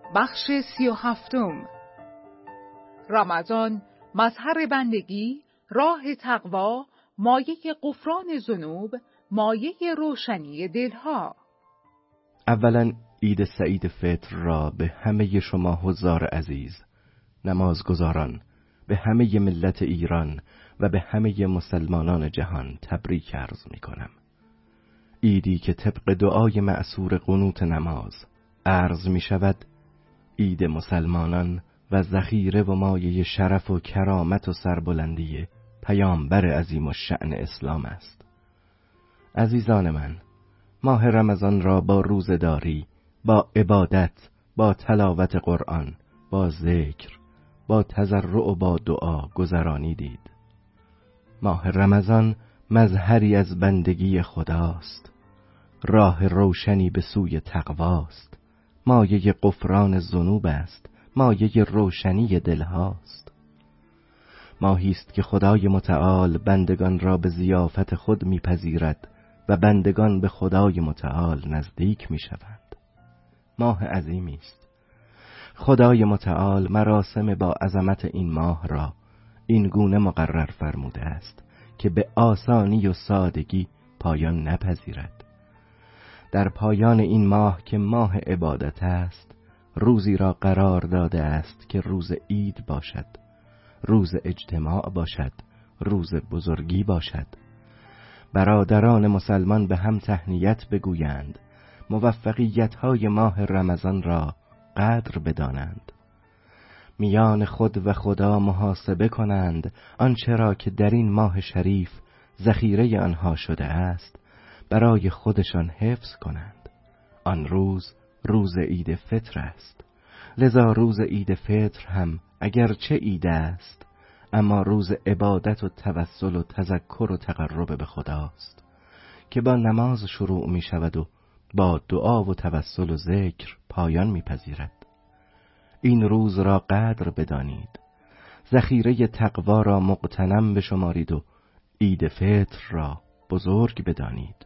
بخش 37. رمضان، مظهر بندگی، راه تقوا، مایه غفران ذنوب، مایه روشنی دلها. اولا عید سعید فطر را به همه شما حضار عزیز، نمازگزاران، به همه ملت ایران و به همه مسلمانان جهان تبریک عرض می کنم. عیدی که طبق دعای مأثور قنوت نماز عرض می شود عید مسلمانان و ذخیره و مایه شرف و کرامت و سربلندی پیامبر عظیم الشأن اسلام است. عزیزان من، ماه رمضان را با روزه‌داری، با عبادت، با تلاوت قرآن، با ذکر، با تضرع و با دعا گذرانیدید. ماه رمضان مظهری از بندگی خداست، راه روشنی به سوی تقواست، مایه غفران ذنوب است، مایه روشنی دلهاست. ماهی است که خدای متعال بندگان را به ضیافت خود میپذیرد و بندگان به خدای متعال نزدیک میشوند. ماه عظیمی است. خدای متعال مراسم با عظمت این ماه را این گونه مقرر فرموده است که به آسانی و سادگی پایان نپذیرد. در پایان این ماه که ماه عبادت است، روزی را قرار داده است که روز عید باشد، روز اجتماع باشد، روز بزرگی باشد. برادران مسلمان به هم تهنیت بگویند، موفقیت‌های ماه رمضان را قدر بدانند، میان خود و خدا محاسبه کنند، آنچه را که در این ماه شریف ذخیره آنها شده است برای خودشان حفظ کنند. آن روز روز عید فطر است، لذا روز عید فطر هم اگرچه عید است اما روز عبادت و توسل و تذکر و تقرب به خداست که با نماز شروع می شود و با دعا و توسل و ذکر پایان می پذیرد. این روز را قدر بدانید، ذخیره تقوا را مغتنم بشمارید و عید فطر را بزرگ بدانید.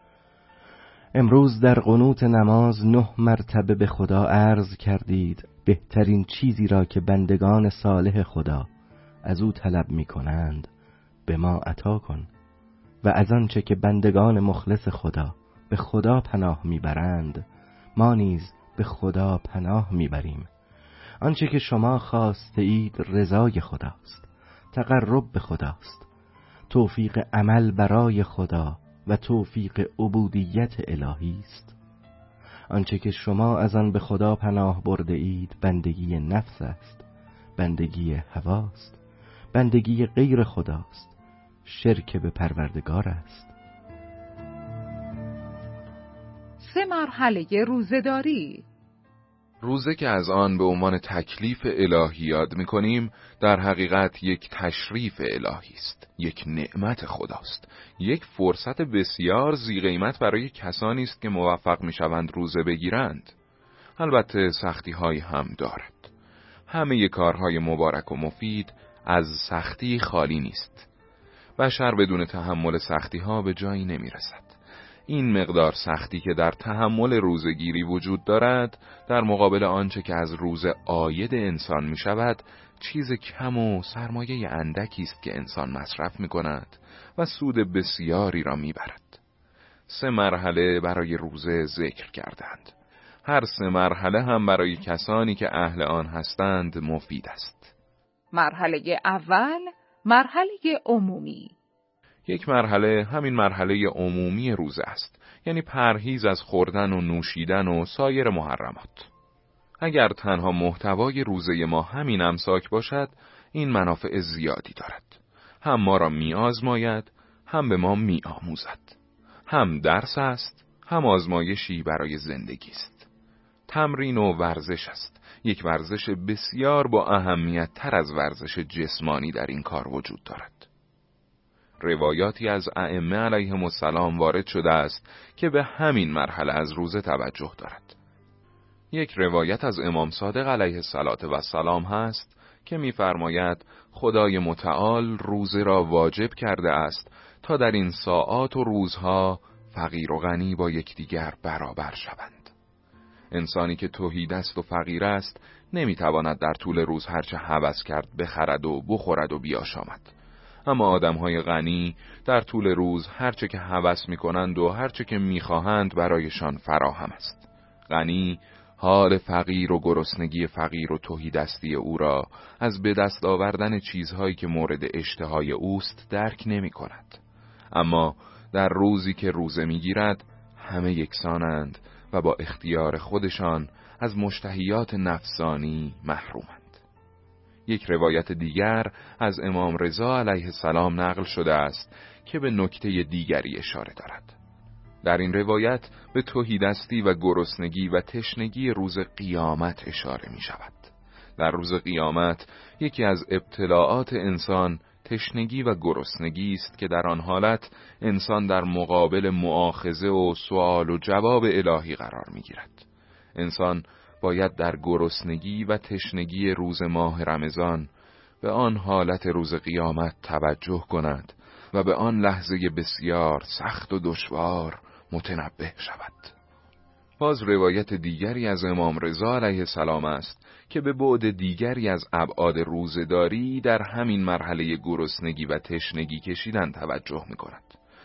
امروز در قنوت نماز 9 مرتبه به خدا عرض کردید بهترین چیزی را که بندگان صالح خدا از او طلب می کنند به ما عطا کن و از آنچه که بندگان مخلص خدا به خدا پناه می برند ما نیز به خدا پناه می بریم. آنچه که شما خواسته اید رضای خداست، تقرب به خداست، توفیق عمل برای خدا و توفیق عبودیت الهی است. آنچه که شما از آن به خدا پناه برده اید بندگی نفس است، بندگی هواست، بندگی غیر خداست، شرک به پروردگار است. 3 مرحله روزه‌داری. روزه که از آن به عنوان تکلیف الهی یاد می‌کنیم، در حقیقت یک تشریف الهی است، یک نعمت خداست، یک فرصت بسیار ذی‌قیمت برای کسانی است که موفق می‌شوند روزه بگیرند. البته سختی‌هایی هم دارد. همه کارهای مبارک و مفید از سختی خالی نیست. بشر بدون تحمل سختی‌ها به جایی نمی‌رسد. این مقدار سختی که در تحمل روزگیری وجود دارد در مقابل آنچه که از روز عاید انسان می شود چیز کم و سرمایه اندکی است که انسان مصرف می کند و سود بسیاری را می برد. 3 مرحله برای روزه ذکر کردند. هر 3 مرحله هم برای کسانی که اهل آن هستند مفید است. مرحله اول، مرحله عمومی. یک مرحله همین مرحله عمومی روزه است، یعنی پرهیز از خوردن و نوشیدن و سایر محرمات. اگر تنها محتوای روزه ما همین امساک باشد، این منافع زیادی دارد. هم ما را می آزماید، هم به ما می آموزد. هم درس است، هم آزمایشی برای زندگی است. تمرین و ورزش است. یک ورزش بسیار با اهمیت تر از ورزش جسمانی در این کار وجود دارد. روایاتی از ائمه علیهم السلام وارد شده است که به همین مرحله از روزه توجه دارد. یک روایت از امام صادق علیه السلام هست که می‌فرماید خدای متعال روزه را واجب کرده است تا در این ساعات و روزها فقیر و غنی با یکدیگر برابر شوند. انسانی که تهیدست و فقیر است نمیتواند در طول روز هرچه هوس کرد بخرد و بخورد و بیاشامد. اما آدمهای غنی در طول روز هرچه که هوس میکنند و هرچه که میخواهند برایشان فراهم است. غنی حال فقیر و گرسنگی فقیر و تهیدستی او را از به دست آوردن چیزهایی که مورد اشتهای اوست درک نمی کند. اما در روزی که روزه میگیرد همه یکسانند و با اختیار خودشان از مشتهیات نفسانی محرومند. یک روایت دیگر از امام رضا علیه السلام نقل شده است که به نکته دیگری اشاره دارد. در این روایت به تهیدستی و گرسنگی و تشنگی روز قیامت اشاره می شود. در روز قیامت یکی از ابتلاعات انسان تشنگی و گرسنگی است که در آن حالت انسان در مقابل مؤاخذه و سوال و جواب الهی قرار می گیرد. انسان باید در گرسنگی و تشنگی روز ماه رمضان به آن حالت روز قیامت توجه کند و به آن لحظه بسیار سخت و دشوار متنبه شود. باز روایت دیگری از امام رضا علیه السلام است که به بعد دیگری از ابعاد روزداری در همین مرحله گرسنگی و تشنگی کشیدن توجه می کند.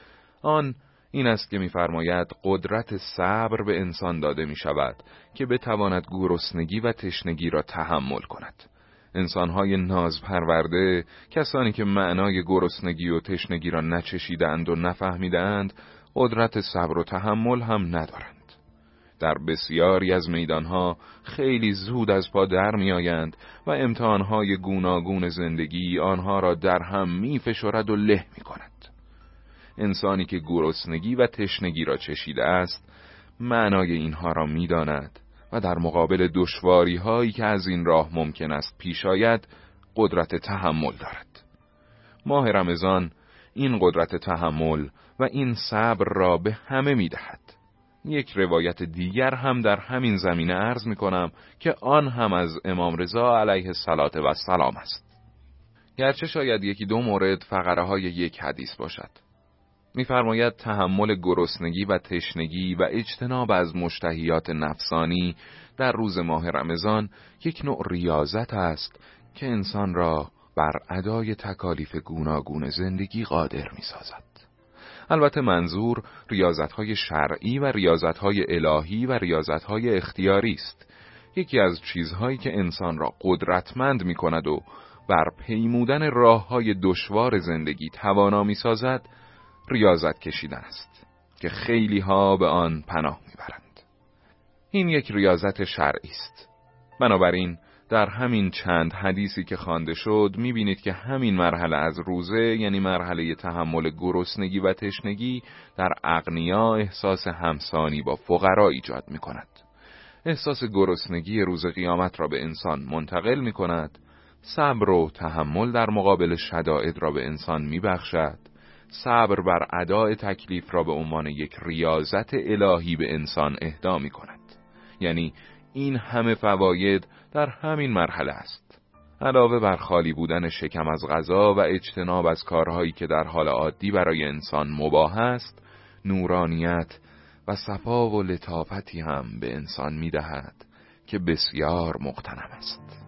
آن این است که می‌فرماید قدرت صبر به انسان داده می شود که بتواند گرسنگی و تشنگی را تحمل کند. انسان‌های نازپرورده، کسانی که معنای گرسنگی و تشنگی را نچشیدند و نفهمیدند، قدرت صبر و تحمل هم ندارند. در بسیاری از میدانها خیلی زود از پا در می آیند و امتحانهای گوناگون زندگی آنها را در هم می فشرد و له می کند. انسانی که گرسنگی و تشنگی را چشیده است، معنای اینها را می داند و در مقابل دشواری هایی که از این راه ممکن است پیش آید، قدرت تحمل دارد. ماه رمضان این قدرت تحمل و این صبر را به همه می دهد. یک روایت دیگر هم در همین زمینه عرض می کنم که آن هم از امام رضا علیه السلام است. گرچه شاید یکی دو مورد فقره های یک حدیث باشد. می‌فرماید تحمل گرسنگی و تشنگی و اجتناب از مشتهیات نفسانی در روز ماه رمضان یک نوع ریاضت است که انسان را بر ادای تکالیف گوناگون زندگی قادر می‌سازد. البته منظور ریاضت‌های شرعی و ریاضت‌های الهی و ریاضت‌های اختیاری است. یکی از چیزهایی که انسان را قدرتمند می‌کند و بر پیمودن راه‌های دشوار زندگی توانا می‌سازد، ریاضت کشیدن است که خیلی ها به آن پناه میبرند. این یک ریاضت شرعی است. بنابراین در همین چند حدیثی که خوانده شد میبینید که همین مرحله از روزه، یعنی مرحله تحمل گرسنگی و تشنگی، در اغنیا احساس همسانی با فقرا ایجاد میکند. احساس گرسنگی روز قیامت را به انسان منتقل میکند. صبر و تحمل در مقابل شدائد را به انسان میبخشد. صبر بر ادای تکلیف را به عنوان یک ریاضت الهی به انسان اهدا می کند. یعنی این همه فواید در همین مرحله است. علاوه بر خالی بودن شکم از غذا و اجتناب از کارهایی که در حال عادی برای انسان مباح است، نورانیت و صفا و لطافتی هم به انسان می دهد که بسیار مغتنم است.